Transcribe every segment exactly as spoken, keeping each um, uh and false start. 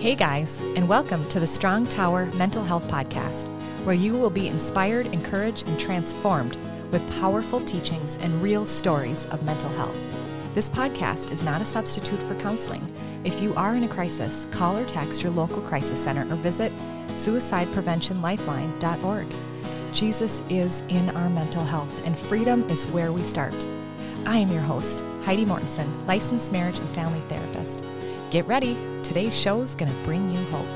Hey guys, and welcome to the Strong Tower Mental Health Podcast, where you will be inspired, encouraged, and transformed with powerful teachings and real stories of mental health. This podcast is not a substitute for counseling. If you are in a crisis, call or text your local crisis center or visit suicide prevention lifeline dot org. Jesus is in our mental health, and freedom is where we start. I am your host, Heidi Mortensen, licensed marriage and family therapist. Get ready. Today's show is going to bring you hope.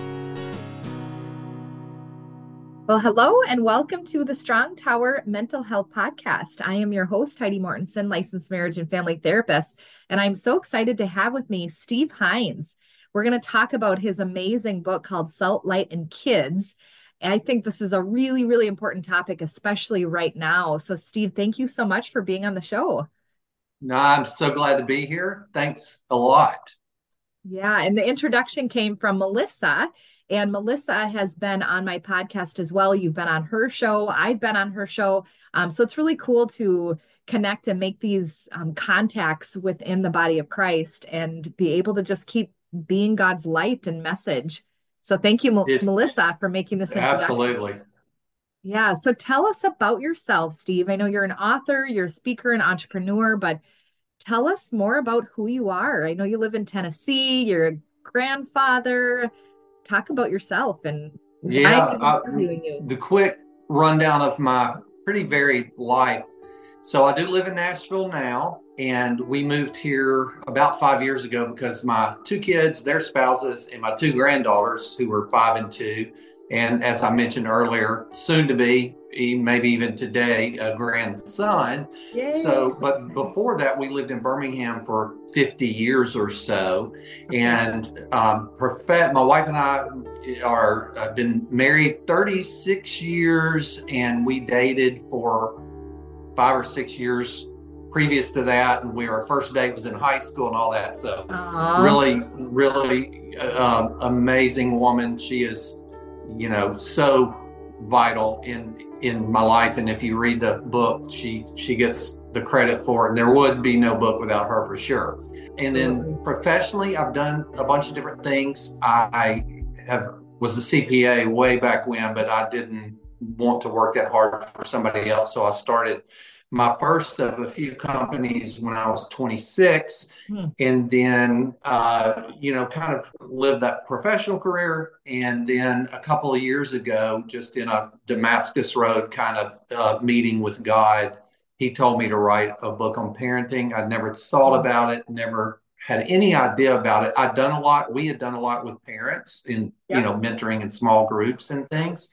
Well, hello and welcome to the Strong Tower Mental Health Podcast. I am your host, Heidi Mortensen, licensed marriage and family therapist, and I'm so excited to have with me Steve Hines. We're going to talk about his amazing book called Salt, Light, and Kids. I think this is a really, really important topic, especially right now. So, Steve, thank you so much for being on the show. No, I'm so glad to be here. Thanks a lot. Yeah, and the introduction came from Melissa, and Melissa has been on my podcast as well. You've been on her show. I've been on her show. Um, so it's really cool to connect and make these um, contacts within the body of Christ and be able to just keep being God's light and message. So thank you, Mel- It, Melissa, for making this introduction. absolutely. Yeah, so tell us about yourself, Steve. I know you're an author, you're a speaker, and entrepreneur, but tell us more about who you are. I know you live in Tennessee, you're a grandfather. Talk about yourself and why Yeah, I'm I, interviewing you. the quick rundown of my pretty varied life. So I do live in Nashville now, and we moved here about five years ago because my two kids, their spouses, and my two granddaughters, who were five and two, and as I mentioned earlier, soon to be, maybe even today, a grandson. Yay. So, but before that, we lived in Birmingham for fifty years or so. And um, prof- my wife and I are have been married thirty-six years, and we dated for five or six years previous to that. And we, our first date was in high school and all that. So Aww. really, really uh, amazing woman. She is, you know, so vital in in my life, and if you read the book, she she gets the credit for it, and there would be no book without her for sure. And then professionally, I've done a bunch of different things. I have was a C P A way back when, but I didn't want to work that hard for somebody else, so I started my first of a few companies when I was twenty-six, hmm. and then, uh, you know, kind of lived that professional career. And then a couple of years ago, just in a Damascus Road kind of uh, meeting with God, he told me to write a book on parenting. I'd never thought about it, never had any idea about it. I'd done a lot. We had done a lot with parents in, yeah. you know, mentoring in small groups and things.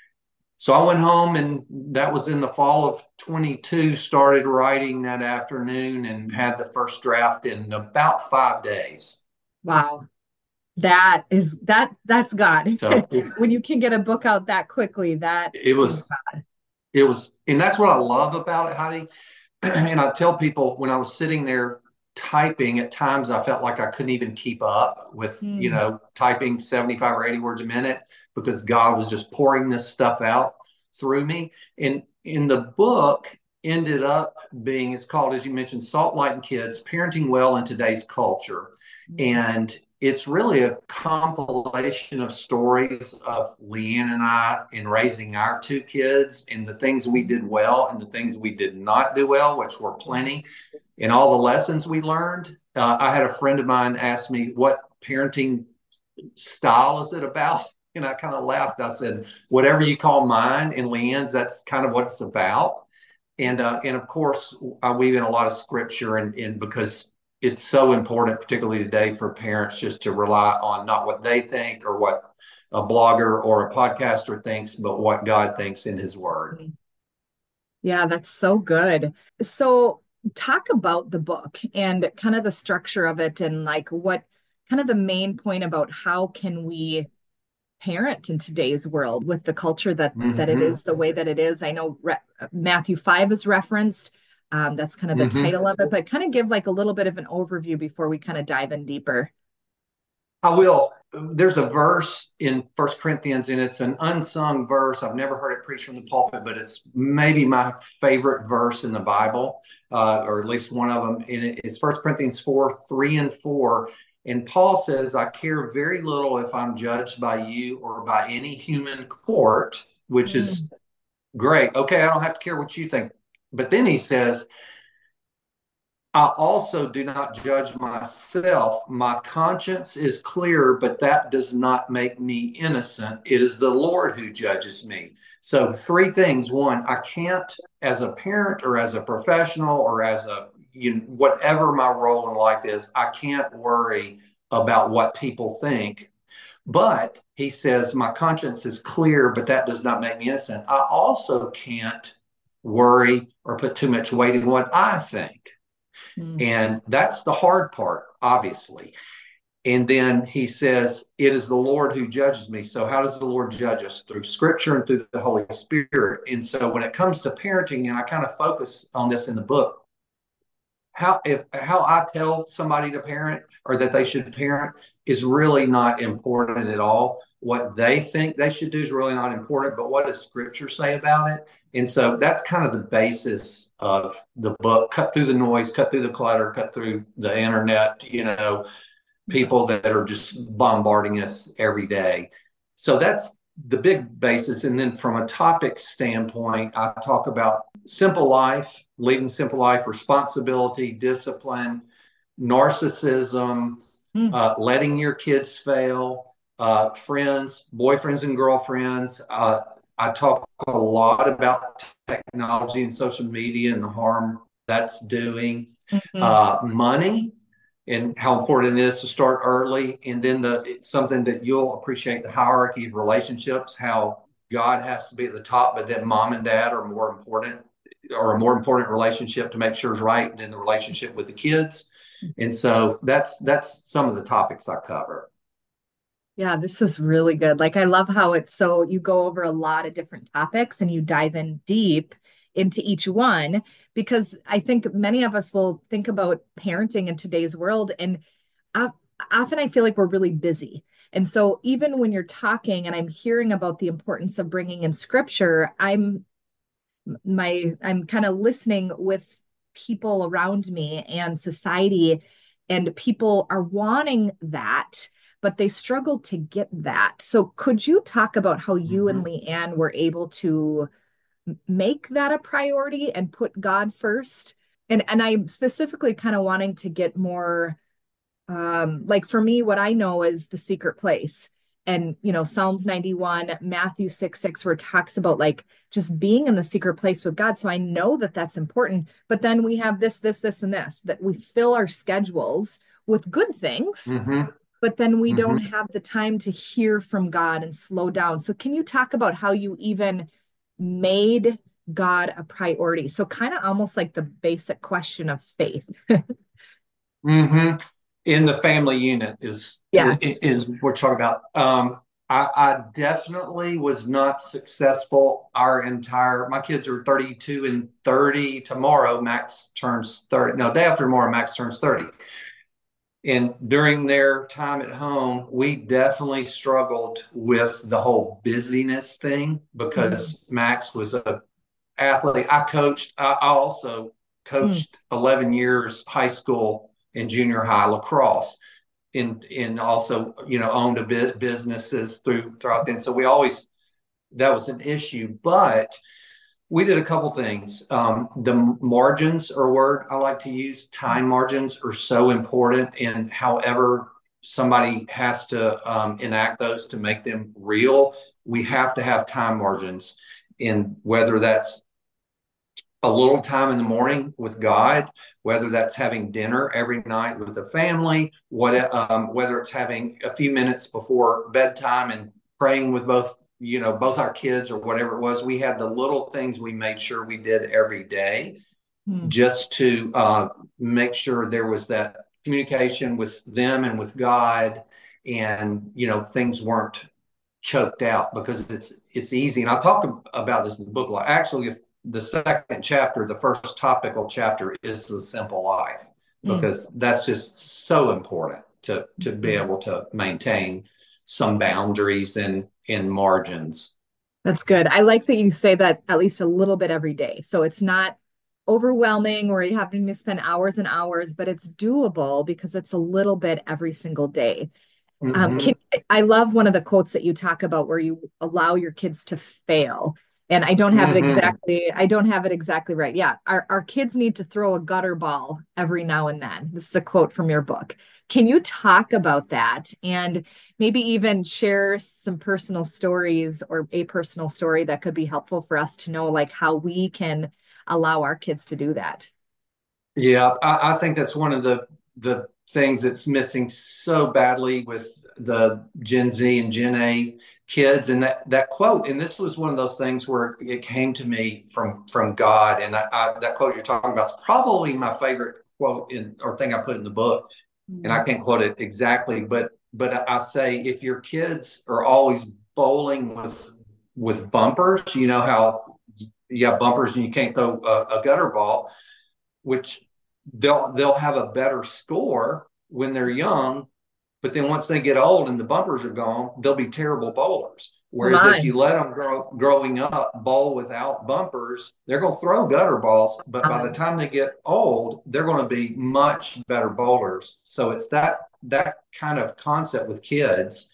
So I went home, and that was in the fall of twenty-two, started writing that afternoon and had the first draft in about five days. Wow. That is, that, that's God. So when you can get a book out that quickly, that it was, God. It was, and that's what I love about it, Heidi. And I tell people when I was sitting there typing, at times I felt like I couldn't even keep up with, mm. you know, typing seventy-five or eighty words a minute, because God was just pouring this stuff out through me. And in the book ended up being, it's called, as you mentioned, Salt, Light, and Kids, Parenting Well in Today's Culture. Mm. And it's really a compilation of stories of Leanne and I in raising our two kids, and the things we did well and the things we did not do well, which were plenty, and all the lessons we learned. Uh, I had a friend of mine ask me, what parenting style is it about? And I kind of laughed. I said, whatever you call mine and Leanne's, that's kind of what it's about. And uh, and of course, I weave in a lot of scripture, and, and because it's so important, particularly today, for parents just to rely on not what they think or what a blogger or a podcaster thinks, but what God thinks in his word. Yeah, that's so good. So talk about the book and kind of the structure of it, and like what kind of the main point about how can we parent in today's world with the culture that mm-hmm. that it is the way that it is. I know Re- Matthew five is referenced. Um, that's kind of the mm-hmm. title of it, but kind of give like a little bit of an overview before we kind of dive in deeper. I will. There's a verse in First Corinthians, and it's an unsung verse. I've never heard it preached from the pulpit, but it's maybe my favorite verse in the Bible, uh, or at least one of them. And it's First Corinthians four, three and four. And Paul says, I care very little if I'm judged by you or by any human court, which is Mm. great. Okay, I don't have to care what you think. But then he says, I also do not judge myself. My conscience is clear, but that does not make me innocent. It is the Lord who judges me. So, three things. One, I can't, as a parent or as a professional or as a, you know, whatever my role in life is, I can't worry about what people think. But he says, my conscience is clear, but that does not make me innocent. I also can't worry or put too much weight in what I think. Mm. And that's the hard part, obviously. And then he says, it is the Lord who judges me. So how does the Lord judge us? Through scripture and through the Holy Spirit. And so when it comes to parenting, and I kind of focus on this in the book, how if how I tell somebody to parent or that they should parent is really not important at all. What they think they should do is really not important, but what does scripture say about it? And so that's kind of the basis of the book. Cut through the noise, cut through the clutter, cut through the internet, you know, people that are just bombarding us every day. So that's the big basis. And then from a topic standpoint, I talk about simple life, leading simple life, responsibility, discipline, narcissism, Mm. uh, letting your kids fail, uh, friends, boyfriends and girlfriends. Uh, I talk a lot about technology and social media and the harm that's doing, Mm-hmm. uh, money, and how important it is to start early. And then the something that you'll appreciate, the hierarchy of relationships, how God has to be at the top, but then mom and dad are more important, or a more important relationship to make sure is right than the relationship with the kids. And so that's that's some of the topics I cover. Yeah, this is really good. Like, I love how it's so you go over a lot of different topics and you dive in deep into each one, because I think many of us will think about parenting in today's world. And I, often I feel like we're really busy. And so even when you're talking and I'm hearing about the importance of bringing in scripture, I'm my I'm kind of listening with people around me and society, and people are wanting that, but they struggle to get that. So could you talk about how you Mm-hmm. and Leanne were able to make that a priority and put God first? And and I'm specifically kind of wanting to get more, um like, for me, what I know is the secret place, and you know Psalms ninety-one, Matthew six six, where it talks about like just being in the secret place with God. So I know that that's important, but then we have this this this and this, that we fill our schedules with good things, Mm-hmm. but then we Mm-hmm. don't have the time to hear from God and slow down. So can you talk about how you even made God a priority? So kind of almost like the basic question of faith. Mm-hmm. In the family unit is is, Yes. is what we're talking about. Um, I, I definitely was not successful. Our entire my kids are thirty-two and thirty. Tomorrow, Max turns thirty. No, day after tomorrow, Max turns thirty. And during their time at home, we definitely struggled with the whole busyness thing because Max was a athlete. I coached. I, I also Mm. coached eleven years high school and junior high lacrosse, and and also you know owned a bit businesses through throughout then. So we always that was an issue, but we did a couple things. Um, the margins are a word I like to use. Time margins are so important, and however somebody has to um, enact those to make them real, we have to have time margins. And whether that's a little time in the morning with God, whether that's having dinner every night with the family, what um, whether it's having a few minutes before bedtime and praying with both, you know, both our kids or whatever it was. We had the little things we made sure we did every day Mm. just to uh, make sure there was that communication with them and with God, and you know things weren't choked out, because it's it's easy. And I talk about this in the book. Like actually, if the second chapter, the first topical chapter, is the simple life, Mm. because that's just so important to to be able to maintain some boundaries and and margins. That's good. I like that you say that at least a little bit every day. So it's not overwhelming or you're having to spend hours and hours, but it's doable because it's a little bit every single day. Um, Mm-hmm. can, I love one of the quotes that you talk about where you allow your kids to fail. And I don't have it Mm-hmm. exactly, I don't have it exactly right. Yeah, our, our kids need to throw a gutter ball every now and then. This is a quote from your book. Can you talk about that and maybe even share some personal stories or a personal story that could be helpful for us to know, like how we can allow our kids to do that? Yeah, I, I think that's one of the the things that's missing so badly with the Gen Z and Gen A kids. And that that quote, and this was one of those things where it came to me from from God. And I, I, that quote you're talking about is probably my favorite quote in or thing I put in the book. And I Mm. can't quote it exactly, but but I say if your kids are always bowling with with bumpers, you know how you have bumpers and you can't throw a, a gutter ball, which they'll they'll have a better score when they're young, but then once they get old and the bumpers are gone, they'll be terrible bowlers. Come Whereas if you on. let them grow growing up bowl without bumpers, they're going to throw gutter balls, but by the Um, time they get old, they're going to be much better bowlers. So it's that that kind of concept with kids.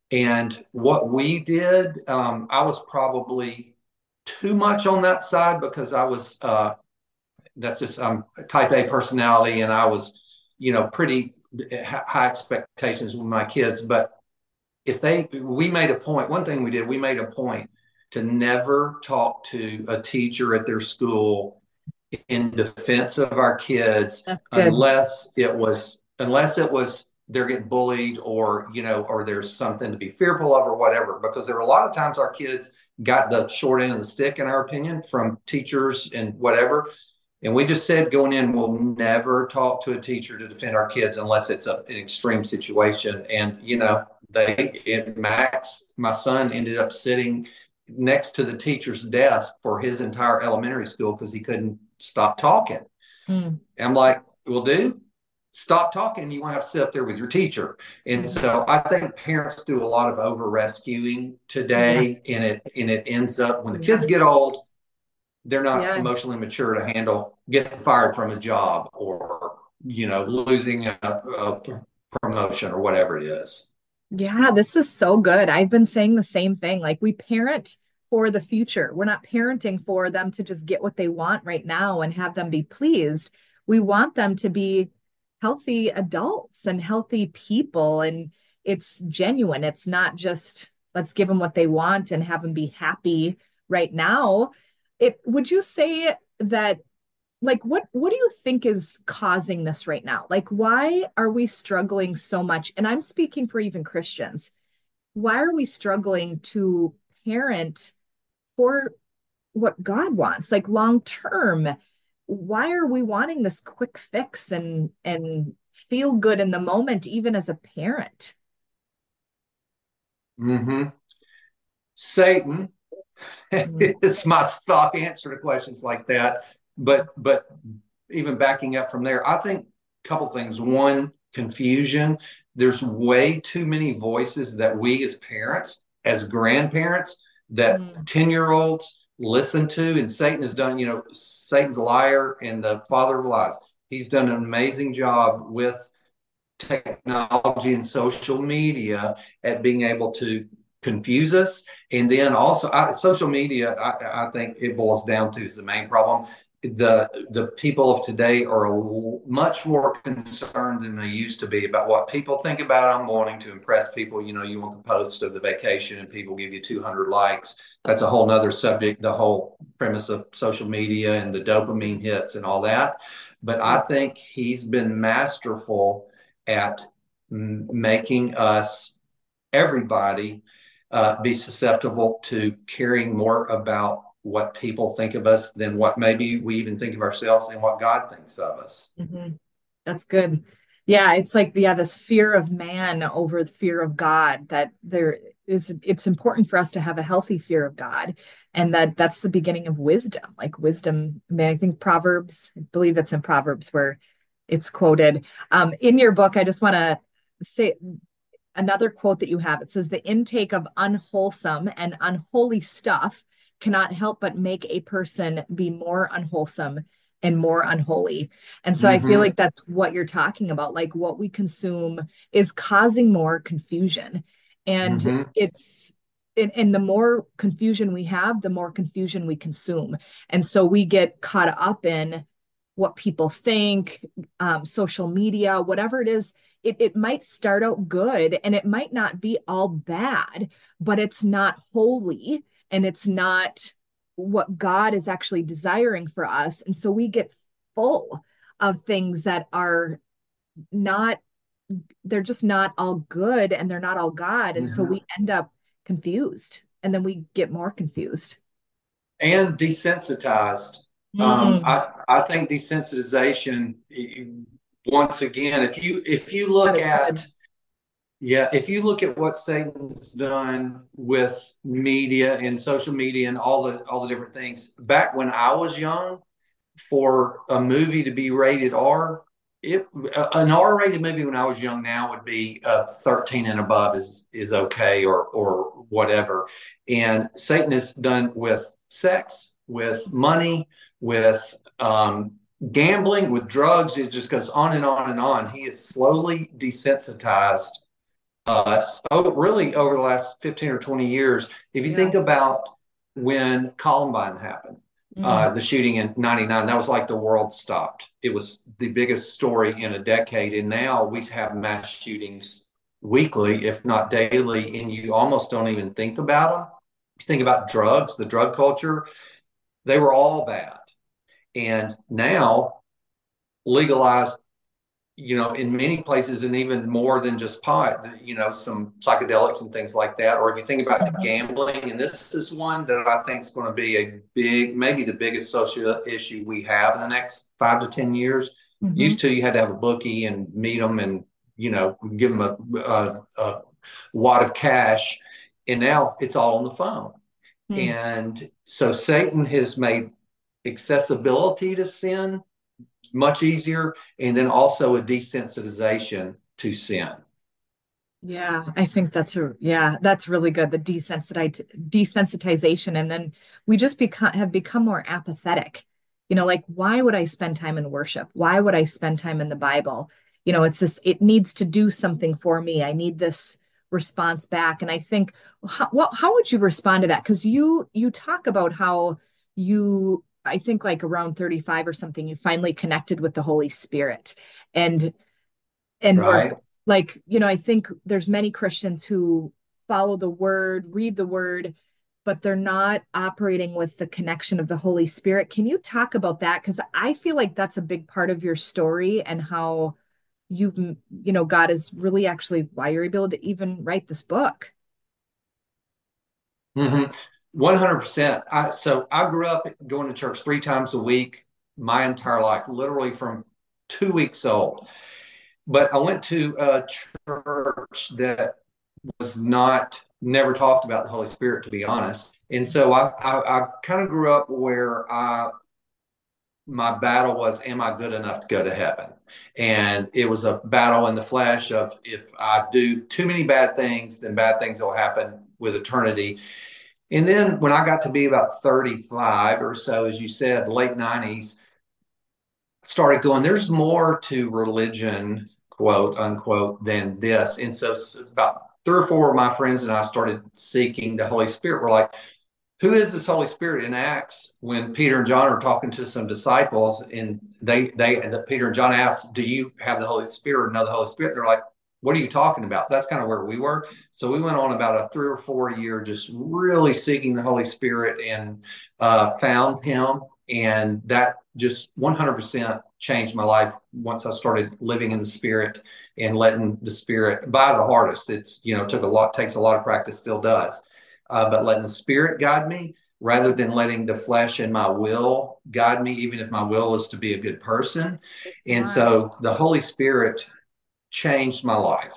And what we did, um, I was probably too much on that side because I was uh, that's just I'm um, type A personality, and I was, you know, pretty high expectations with my kids. But if they, we made a point. One thing we did, we made a point to never talk to a teacher at their school in defense of our kids that's good. unless it was unless it was they're getting bullied or you know or there's something to be fearful of or whatever, because there were a lot of times our kids got the short end of the stick in our opinion from teachers and whatever. And we just said going in, we'll never talk to a teacher to defend our kids unless it's a, an extreme situation. And, you know, they, it, Max, my son, ended up sitting next to the teacher's desk for his entire elementary school because he couldn't stop talking. Mm. I'm like, well, dude, stop talking. You won't have to sit up there with your teacher. And Mhm. so I think parents do a lot of over rescuing Yeah. today, and it and it ends up when the Yeah. kids get old, they're not emotionally Yes. mature to handle getting fired from a job or you know losing a, a promotion or whatever it is. Yeah, this is so good. I've been saying the same thing. Like we parent for the future. We're not parenting for them to just get what they want right now and have them be pleased. We want them to be healthy adults and healthy people. And it's genuine. It's not just let's give them what they want and have them be happy right now. It would you say that like what what do you think is causing this right now? Like why are we struggling so much? And I'm speaking for even Christians. Why are we struggling to parent for what God wants, like long term? Why are we wanting this quick fix and and feel good in the moment even as a parent? Mm-hmm. Satan Mm. is my stock answer to questions like that. But but even backing up from there, I think a couple things. One, confusion. There's way too many voices that we as parents, as grandparents, that Mm. ten year olds listen to. And Satan has done, you know, Satan's a liar and the father of lies. He's done an amazing job with technology and social media at being able to confuse us. And then also I, social media, I, I think it boils down to is the main problem. The the people of today are much more concerned than they used to be about what people think about them, wanting to impress people. You know, you want the post of the vacation and people give you two hundred likes. That's a whole nother subject, the whole premise of social media and the dopamine hits and all that. But I think he's been masterful at making us, everybody, uh, be susceptible to caring more about what people think of us than what maybe we even think of ourselves and what God thinks of us. Mhm. That's good. Yeah, it's like yeah, this fear of man over the fear of God that there is it's important for us to have a healthy fear of God and that that's the beginning of wisdom. Like wisdom, I mean, I think Proverbs, I believe it's in Proverbs where it's quoted. Um, in your book, I just want to say another quote that you have. It says the intake of unwholesome and unholy stuff cannot help but make a person be more unwholesome and more unholy. And so I feel Mm-hmm. like that's what you're talking about. Like what we consume is causing more confusion. And Mm-hmm. it's, and, and the more confusion we have, the more confusion we consume. And so we get caught up in what people think, um, social media, whatever it is. It, it might start out good and it might not be all bad, but it's not holy and it's not what God is actually desiring for us. And so we get full of things that are not, they're just not all good and they're not all God. And so Mm-hmm. we end up confused and then we get more confused. And desensitized. Um, Mm, I I think desensitization. Once again, if you if you that look is good. at yeah, if you look at what Satan's done with media and social media and all the all the different things, back when I was young, for a movie to be rated R, it an R-rated movie when I was young now would be uh, thirteen and above is is okay or or whatever. And Satan has done with sex, with money, with um, gambling, with drugs. It just goes on and on and on. He is slowly desensitized us, oh, really over the last fifteen or twenty years. If you Yeah. think about when Columbine happened, Mm, uh, the shooting in ninety-nine, that was like the world stopped. It was the biggest story in a decade. And now we have mass shootings weekly, if not daily, and you almost don't even think about them. You think about drugs, the drug culture, they were all bad. And now legalized, you know, in many places, and even more than just pot, you know, some psychedelics and things like that. Or if you think about the mhm, gambling, and this is one that I think is going to be a big, maybe the biggest social issue we have in the next five to ten years. mhm, Used to, you had to have a bookie and meet them and, you know, give them a, a, a wad of cash. And now it's all on the phone. mm. And so Satan has made accessibility to sin much easier, and then also a desensitization to sin. Yeah, I think that's a yeah, that's really good. The desensitize desensitization, and then we just become have become more apathetic. You know, like why would I spend time in worship? Why would I spend time in the Bible? You know, it's this, it needs to do something for me. I need this response back. And I think how, what, how would you respond to that? Because you you talk about how you, I think like around thirty-five or something, you finally connected with the Holy Spirit. And and we're Right. like, you know, I think there's many Christians who follow the word, read the word, but they're not operating with the connection of the Holy Spirit. Can you talk about that? Because I feel like that's a big part of your story and how you've, you know, God is really actually why you're able to even write this book. Mm-hmm. one hundred percent. I, so I grew up going to church three times a week my entire life, literally from two weeks old. But I went to a church that was not, never talked about the Holy Spirit, to be honest. And so I, I, I kind of grew up where I my battle was, am I good enough to go to heaven? And it was a battle in the flesh of, if I do too many bad things, then bad things will happen with eternity. And then when I got to be about thirty-five or so, as you said, late nineties, started going, there's more to religion, quote unquote, than this. And so, so about three or four of my friends and I started seeking the Holy Spirit. We're like, who is this Holy Spirit? In Acts, when Peter and John are talking to some disciples, and they they that Peter and John asked, "Do you have the Holy Spirit or know the Holy Spirit?" They're like, "What are you talking about?" That's kind of where we were. So we went on about a three or four year just really seeking the Holy Spirit, and uh, found Him, and that just one hundred percent changed my life once I started living in the Spirit and letting the Spirit, by the hardest. It's, you know, took a lot, takes a lot of practice, still does, uh, but letting the Spirit guide me rather than letting the flesh and my will guide me, even if my will is to be a good person. And Yeah. so the Holy Spirit changed my life.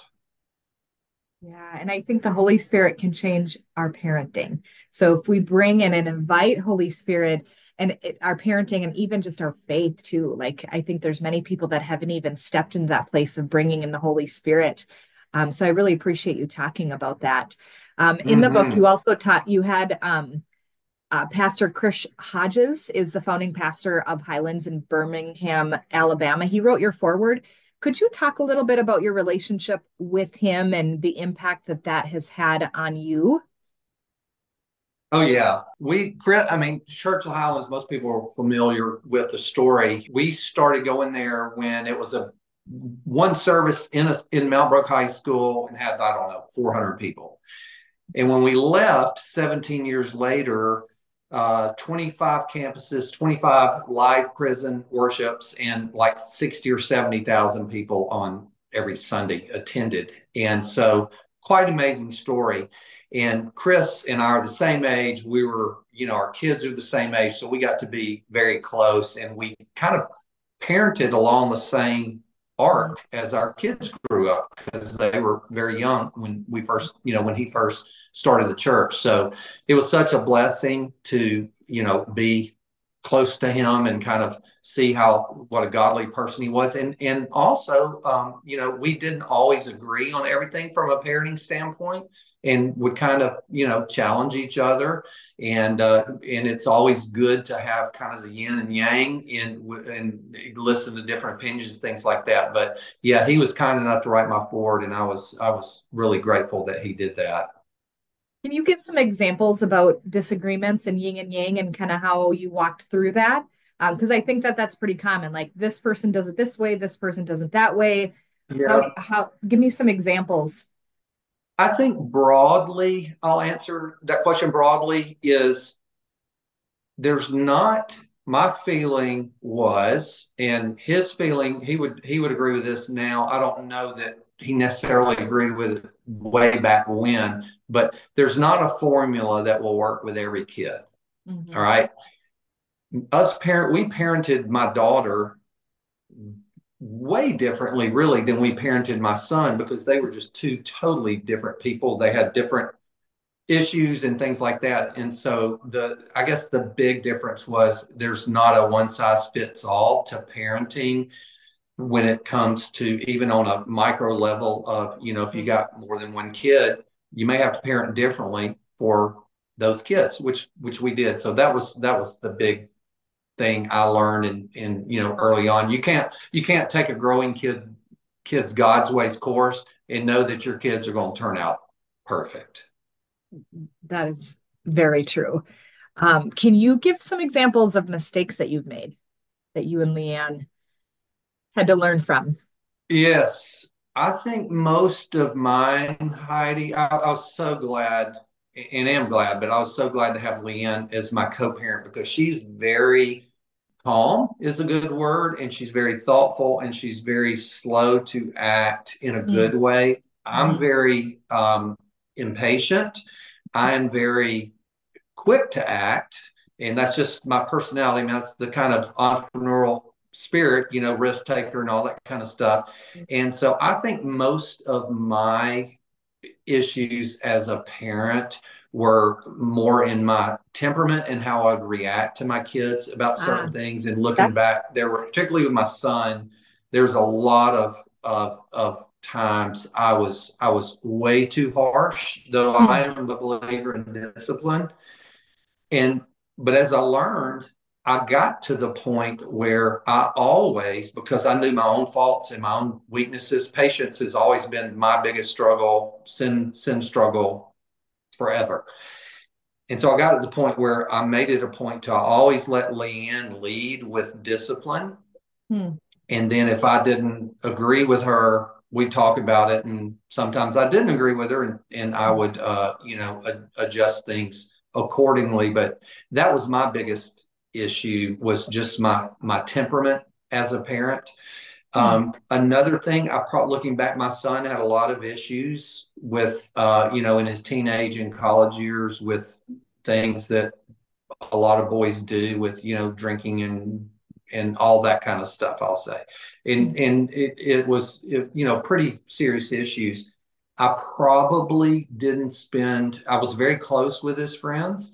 Yeah, and I think the Holy Spirit can change our parenting. So if we bring in and invite Holy Spirit and it, our parenting and even just our faith too, like I think there's many people that haven't even stepped into that place of bringing in the Holy Spirit. Um, so I really appreciate you talking about that. Um, in the book, Mm-hmm. you also taught you had um, Uh, Pastor Chris Hodges is the founding pastor of Highlands in Birmingham, Alabama. He wrote your foreword. Could you talk a little bit about your relationship with him and the impact that that has had on you? Oh yeah, we, Chris, I mean, Church of Highlands, most people are familiar with the story. We started going there when it was a one service in a, in Mount Brook High School and had, I don't know, four hundred people. And when we left seventeen years later, uh, twenty-five campuses, twenty-five live prison worships, and like sixty or seventy thousand people on every Sunday attended. And so quite amazing story. And Chris and I are the same age. We were, you know, our kids are the same age. So we got to be very close, and we kind of parented along the same arc as our kids grew up, because they were very young when we first, you know, when he first started the church. So it was such a blessing to, you know, be close to him and kind of see how, what a godly person he was. And, and also, um, you know, we didn't always agree on everything from a parenting standpoint, and would kind of, you know, challenge each other. And, uh, and it's always good to have kind of the yin and yang and, and listen to different opinions, things like that. But yeah, he was kind enough to write my forward, and I was, I was really grateful that he did that. Can you give some examples about disagreements and yin and yang and kind of how you walked through that? Because um, I think that that's pretty common. Like, this person does it this way, this person does it that way. Yeah. How, how, give me some examples. I think broadly, I'll answer that question broadly, is there's not, my feeling was, and his feeling, he would, he would agree with this now. I don't know that he necessarily agreed with it way back when, but there's not a formula that will work with every kid. Mm-hmm. All right. Us parent, we parented my daughter way differently, really, than we parented my son, because they were just two totally different people. They had different issues and things like that. And so the, I guess the big difference was there's not a one size fits all to parenting when it comes to, even on a micro level of, you know, if you got more than one kid, you may have to parent differently for those kids, which, which we did. So that was, that was the big thing I learned in, in, you know, early on. You can't, you can't take a growing kid, kids God's ways course and know that your kids are going to turn out perfect. That is very true. Um, can you give some examples of mistakes that you've made that you and Leanne had to learn from? Yes. I think most of mine, Heidi, I, I was so glad, and am glad, but I was so glad to have Leanne as my co-parent, because she's very calm is a good word, and she's very thoughtful, and she's very slow to act in a good mm. way. I'm mm. very um, impatient. I'm very quick to act, and that's just my personality. I mean, that's the kind of entrepreneurial spirit, you know, risk taker and all that kind of stuff. And so I think most of my issues as a parent were more in my temperament and how I'd react to my kids about certain ah, things. And looking back, there were, particularly with my son, there's a lot of, of, of times I was, I was way too harsh, though hmm. I am a believer in discipline. And, but as I learned, I got to the point where I always, because I knew my own faults and my own weaknesses, patience has always been my biggest struggle, sin, sin struggle forever. And so I got to the point where I made it a point to always let Leanne lead with discipline. Hmm. And then if I didn't agree with her, we'd talk about it. And sometimes I didn't agree with her, and, and I would, uh, you know, ad- adjust things accordingly. But that was my biggest issue, was just my my temperament as a parent. Um, mm-hmm. Another thing, I probably, looking back, my son had a lot of issues with, uh, you know, in his teenage and college years, with things that a lot of boys do, with, you know, drinking and and all that kind of stuff, I'll say. And mm-hmm. and it, it was, it, you know, pretty serious issues. I probably didn't spend, I was very close with his friends.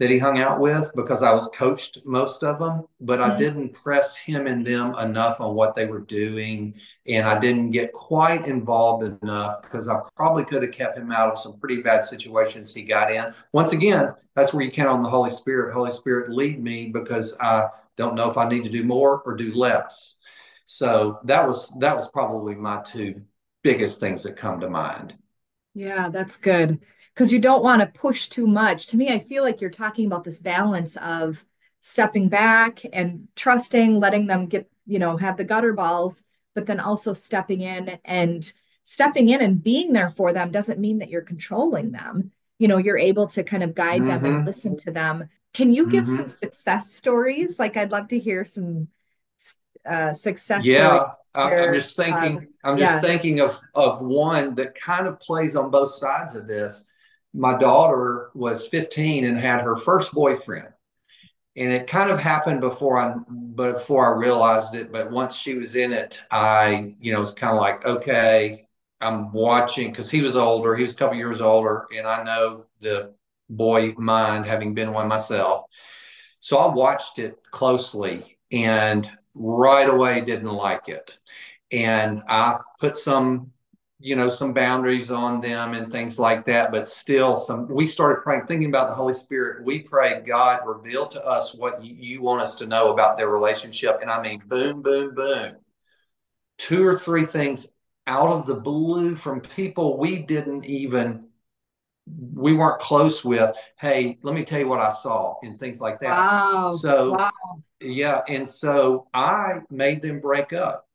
that he hung out with because I was coached most of them, but I Mhm. didn't press him and them enough on what they were doing. And I didn't get quite involved enough because I probably could have kept him out of some pretty bad situations he got in. Once again, that's where you count on the Holy Spirit. Holy Spirit, lead me because I don't know if I need to do more or do less. So that was that was probably my two biggest things that come to mind. Yeah, that's good. Because you don't want to push too much. To me, I feel like you're talking about this balance of stepping back and trusting, letting them get, you know, have the gutter balls, but then also stepping in and stepping in and being there for them doesn't mean that you're controlling them. You know, you're able to kind of guide them and Mm-hmm. listen to them. Can you give some Mm-hmm. success stories? Like, I'd love to hear some uh, success stories Yeah, I, I'm where, just uh, thinking. I'm just yeah. thinking of of one that kind of plays on both sides of this. My daughter was fifteen and had her first boyfriend, and it kind of happened before I, but before I realized it. But once she was in it, I, you know, was kind of like, okay, I'm watching because he was older. He was a couple years older, and I know the boy mind, having been one myself. So I watched it closely and right away didn't like it. And I put some, you know, some boundaries on them and things like that. But still, some we started praying, thinking about the Holy Spirit. We prayed, God, reveal to us what you, you want us to know about their relationship. And I mean, boom, boom, boom. Two or three things out of the blue from people we didn't even we weren't close with. Hey, let me tell you what I saw and things like that. Wow. So Wow. yeah, and so I made them break up.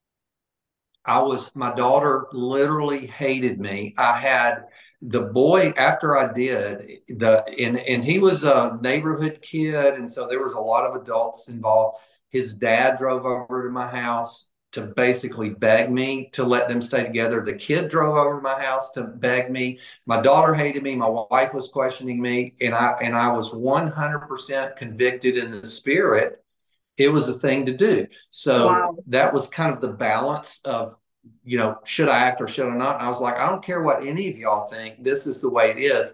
I was my daughter literally hated me. I had the boy after I did the and and he was a neighborhood kid, and so there was a lot of adults involved. His dad drove over to my house to basically beg me to let them stay together. The kid drove over to my house to beg me. My daughter hated me. My wife was questioning me, and I and I was one hundred percent convicted in the spirit it was a thing to do. So Wow. that was kind of the balance of, you know, should I act or should I not? And I was like, I don't care what any of y'all think. This is the way it is.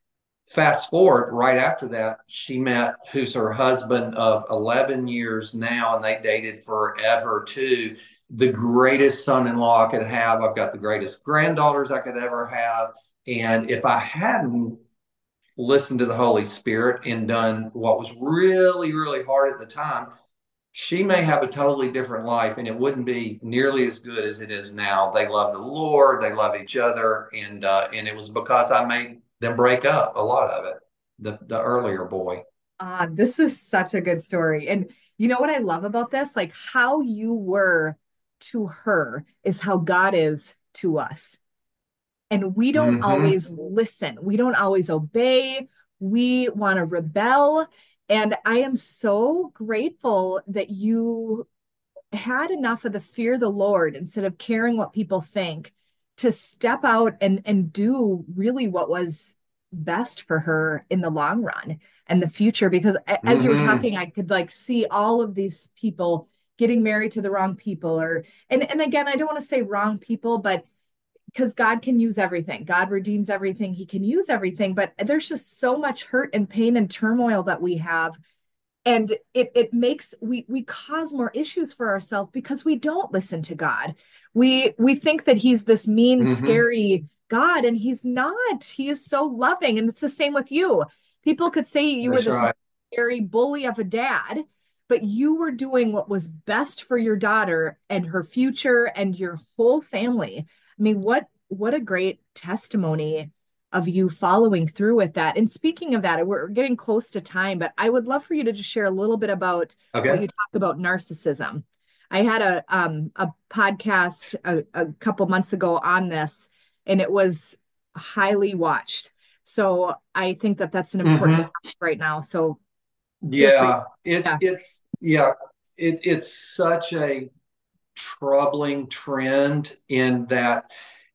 Fast forward right after that, she met who's her husband of eleven years now, and they dated forever too. The greatest son in law I could have. I've got the greatest granddaughters I could ever have. And if I hadn't listened to the Holy Spirit and done what was really, really hard at the time, she may have a totally different life and it wouldn't be nearly as good as it is now. They love the Lord, they love each other, and uh, and it was because I made them break up a lot of it. The the earlier boy. Uh, this is such a good story. And you know what I love about this? Like how you were to her is how God is to us. And we don't Mm-hmm. always listen. We don't always obey. We want to rebel. And I am so grateful that you had enough of the fear of the Lord instead of caring what people think to step out and and do really what was best for her in the long run and the future. Because as you were Mm-hmm. talking, I could like see all of these people getting married to the wrong people, or and and again, I don't want to say wrong people, but because God can use everything. God redeems everything. He can use everything, but there's just so much hurt and pain and turmoil that we have, and it it makes we we cause more issues for ourselves because we don't listen to God. We we think that he's this mean, Mm-hmm. scary God, and he's not. He is so loving, and it's the same with you. People could say you were That's this right. scary bully of a dad, but you were doing what was best for your daughter and her future and your whole family. I mean, what what a great testimony of you following through with that. And speaking of that, we're getting close to time, but I would love for you to just share a little bit about what Okay. you talk about narcissism. I had a um a podcast a, a couple months ago on this, and it was highly watched. So I think that that's an important Mm-hmm. topic right now. So feel free. Yeah. It's Yeah. it's yeah. It it's such a troubling trend in that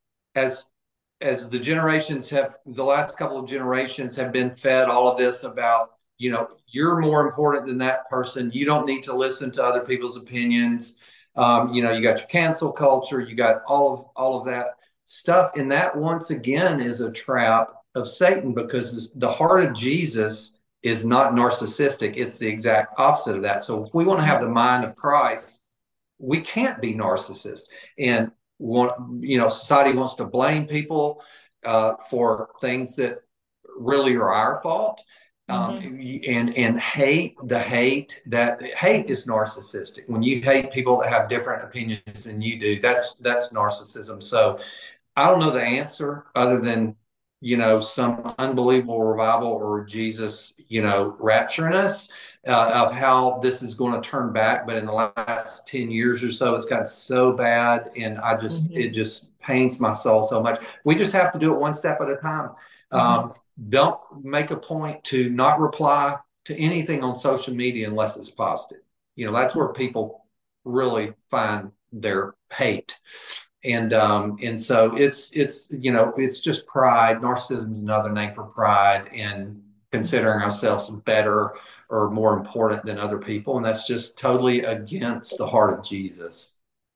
as as the generations have the last couple of generations have been fed all of this about, you know, you're more important than that person, you don't need to listen to other people's opinions. Um, you know, you got your cancel culture, you got all of all of that stuff, and that once again is a trap of Satan because this, the heart of Jesus is not narcissistic. It's the exact opposite of that. So if we want to have the mind of Christ, we can't be narcissists. And want, you know, society wants to blame people uh, for things that really are our fault. Um, Mm-hmm. and and hate the hate that hate is narcissistic. When you hate people that have different opinions than you do, that's that's narcissism. So I don't know the answer other than, you know, some unbelievable revival or Jesus, you know, rapturing us uh, of how this is going to turn back. But in the last ten years or so, it's gotten so bad. And I just, Mm-hmm. it just pains my soul so much. We just have to do it one step at a time. Mm-hmm. Um, don't make a point to not reply to anything on social media unless it's positive. You know, that's where people really find their hate. And um, and so it's it's you know it's just pride. Narcissism is another name for pride and considering ourselves better or more important than other people, and that's just totally against the heart of Jesus.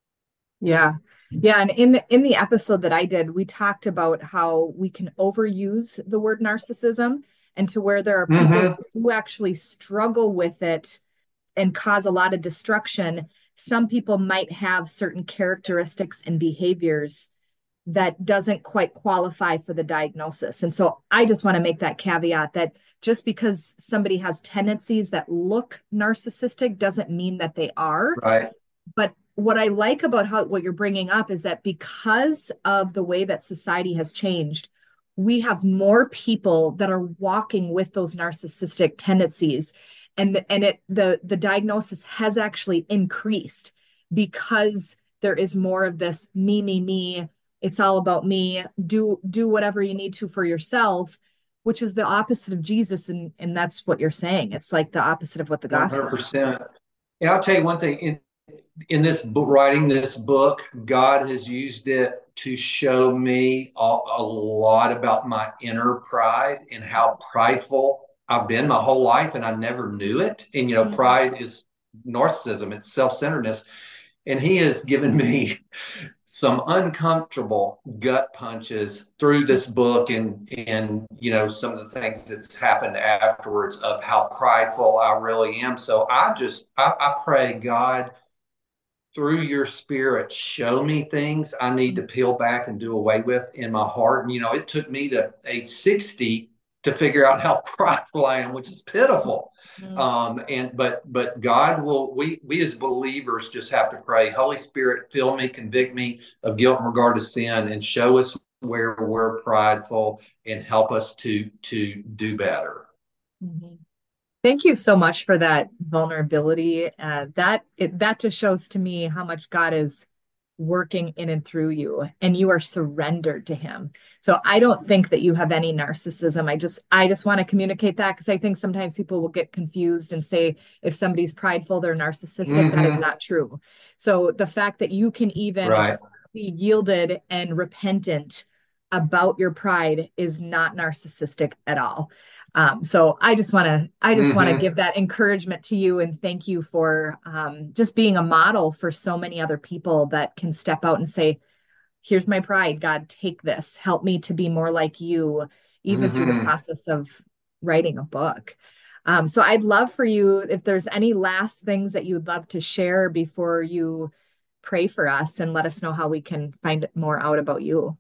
Yeah. Yeah. And in in the episode that I did, we talked about how we can overuse the word narcissism and to where there are people Mm-hmm. who actually struggle with it and cause a lot of destruction. Some people might have certain characteristics and behaviors that doesn't quite qualify for the diagnosis. And so I just want to make that caveat that just because somebody has tendencies that look narcissistic doesn't mean that they are. Right. But what I like about how what you're bringing up is that because of the way that society has changed, we have more people that are walking with those narcissistic tendencies, and the, and it the the diagnosis has actually increased because there is more of this me me me. It's all about me. Do do whatever you need to for yourself, which is the opposite of Jesus, and and that's what you're saying. It's like the opposite of what the gospel is. one hundred percent. And I'll tell you one thing, in in this book, writing this book, God has used it to show me a, a lot about my inner pride and how prideful I've been my whole life, and I never knew it. And you know, Mhm. pride is narcissism; it's self-centeredness. And He has given me some uncomfortable gut punches through this book, and and you know some of the things that's happened afterwards of how prideful I really am. So I just I, I pray, God, through your spirit, show me things I need to peel back and do away with in my heart. And, you know, it took me to age sixty to figure out how prideful I am, which is pitiful. Mhm. Um, and, but, but God will, we, we as believers just have to pray, Holy Spirit, fill me, convict me of guilt in regard to sin, and show us where we're prideful and help us to, to do better. Mhm. Thank you so much for that vulnerability. Uh, that it, that just shows to me how much God is working in and through you, and you are surrendered to Him. So I don't think that you have any narcissism. I just I just want to communicate that because I think sometimes people will get confused and say if somebody's prideful, they're narcissistic. That is Mm-hmm. not true. So the fact that you can even Right. be yielded and repentant about your pride is not narcissistic at all. Um, so I just want to I just want to Mm-hmm. give that encouragement to you and thank you for um, just being a model for so many other people that can step out and say, "Here's my pride, God, take this. Help me to be more like you," even through the Mm-hmm. process of writing a book. Um, so I'd love for you if there's any last things that you'd love to share before you pray for us and let us know how we can find more out about you.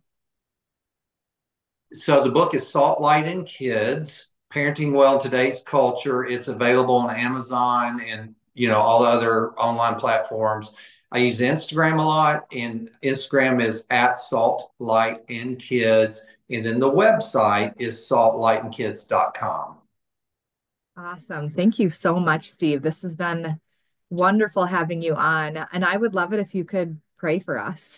So the book is Salt, Light, and Kids, Parenting Well in Today's Culture. It's available on Amazon and, you know, all the other online platforms. I use Instagram a lot, and Instagram is at Salt, Light, and Kids. And then the website is salt light and kids dot com. Awesome. Thank you so much, Steve. This has been wonderful having you on, and I would love it if you could pray for us.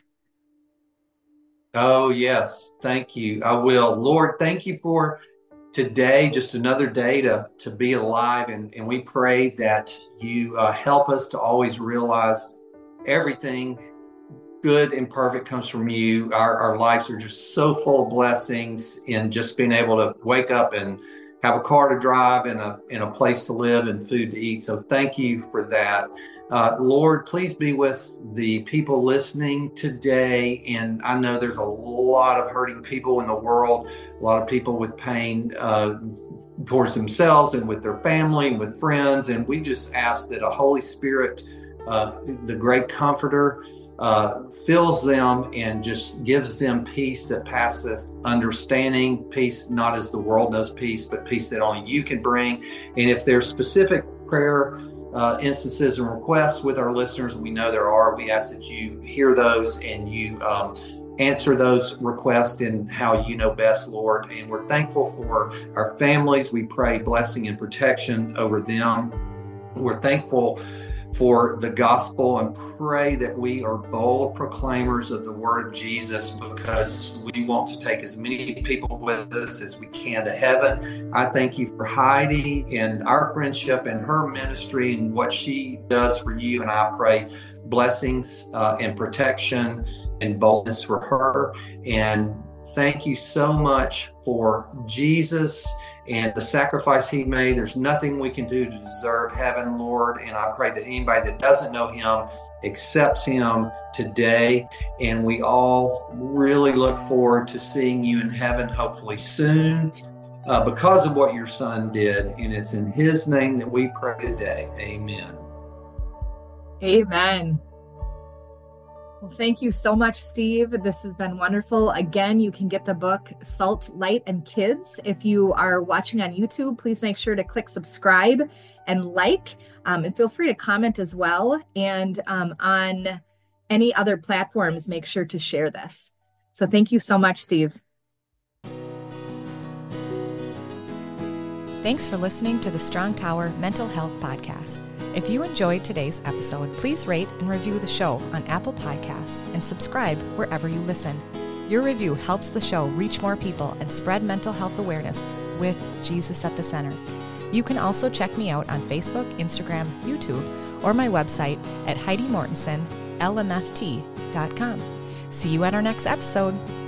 Oh, yes. Thank you. I will. Lord, thank you for today, just another day to, to be alive. And, and we pray that you uh, help us to always realize everything good and perfect comes from you. Our, our lives are just so full of blessings in just being able to wake up and have a car to drive and a, and a place to live and food to eat. So thank you for that. Uh, Lord, please be with the people listening today. And I know there's a lot of hurting people in the world, a lot of people with pain uh, towards themselves and with their family and with friends. And we just ask that a Holy Spirit, uh, the great comforter, uh, fills them and just gives them peace that passes understanding, peace not as the world knows peace, but peace that only you can bring. And if there's specific prayer Uh, instances and requests with our listeners, we know there are. We ask that you hear those and you um, answer those requests in how you know best, Lord. And we're thankful for our families. We pray blessing and protection over them. We're thankful for the gospel and pray that we are bold proclaimers of the word of Jesus, because we want to take as many people with us as we can to heaven. I thank you for Heidi and our friendship and her ministry and what she does for you. And I pray blessings uh, and protection and boldness for her. And thank you so much for Jesus and the sacrifice he made. There's nothing we can do to deserve heaven, Lord. And I pray that anybody that doesn't know him accepts him today. And we all really look forward to seeing you in heaven, hopefully soon, uh, because of what your son did. And it's in his name that we pray today. Amen. Amen. Well, thank you so much, Steve. This has been wonderful. Again, you can get the book Salt, Light, and Kids. If you are watching on YouTube, please make sure to click subscribe and like, um, and feel free to comment as well. And um, on any other platforms, make sure to share this. So thank you so much, Steve. Thanks for listening to the Strong Tower Mental Health Podcast. If you enjoyed today's episode, please rate and review the show on Apple Podcasts and subscribe wherever you listen. Your review helps the show reach more people and spread mental health awareness with Jesus at the center. You can also check me out on Facebook, Instagram, YouTube, or my website at Heidi Mortensen L M F T dot com. See you at our next episode.